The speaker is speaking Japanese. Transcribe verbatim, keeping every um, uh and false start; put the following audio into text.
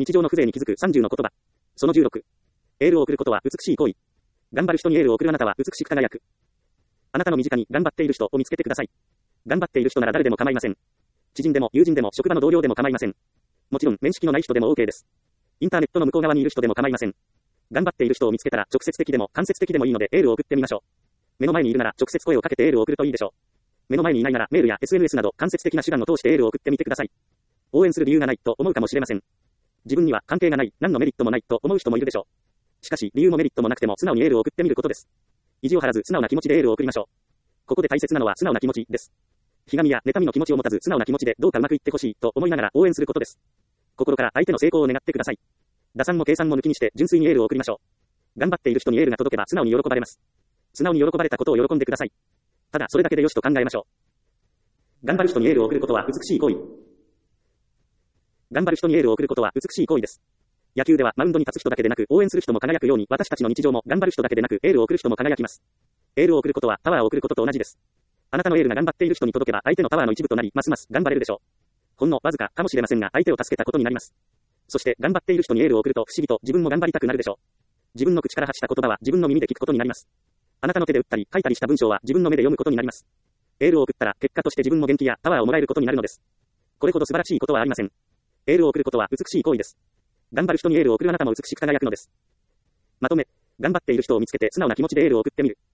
日常の風情に気づくさんじゅうの言葉。そのじゅうろく。エールを送ることは美しい行為。頑張る人にエールを送るあなたは美しく輝く。あなたの身近に頑張っている人を見つけてください。頑張っている人なら誰でも構いません。知人でも友人でも職場の同僚でも構いません。もちろん面識のない人でも OK です。インターネットの向こう側にいる人でも構いません。頑張っている人を見つけたら直接的でも間接的でもいいのでエールを送ってみましょう。目の前にいるなら直接声をかけてエールを送るといいでしょう。目の前にいないならメールや エスエヌエス など間接的な手段を通してエールを送ってみてください。応援する理由がないと思うかもしれません。自分には関係がない、何のメリットもないと思う人もいるでしょう。しかし理由もメリットもなくても素直にエールを送ってみることです。意地を張らず素直な気持ちでエールを送りましょう。ここで大切なのは素直な気持ちです。ひがみや妬みの気持ちを持たず素直な気持ちでどうかうまくいってほしいと思いながら応援することです。心から相手の成功を願ってください。打算も計算も抜きにして純粋にエールを送りましょう。頑張っている人にエールが届けば素直に喜ばれます。素直に喜ばれたことを喜んでください。ただそれだけでよしと考えましょう。頑張る人にエールを送ることは美しい行為。頑張る人にエールを送ることは美しい行為です。野球ではマウンドに立つ人だけでなく応援する人も輝くように私たちの日常も頑張る人だけでなくエールを送る人も輝きます。エールを送ることはパワーを送ることと同じです。あなたのエールが頑張っている人に届けば相手のパワーの一部となりますます頑張れるでしょう。ほんのわずかかもしれませんが相手を助けたことになります。そして頑張っている人にエールを送ると不思議と自分も頑張りたくなるでしょう。自分の口から発した言葉は自分の耳で聞くことになります。あなたの手で打ったり書いたりした文章は自分の目で読むことになります。エールを送ったら結果として自分も元気やパワーをもらえることになるのです。これほど素晴らしいことはありません。エールを送ることは美しい行為です。頑張る人にエールを送るあなたも美しく輝くのです。まとめ、頑張っている人を見つけて素直な気持ちでエールを送ってみる。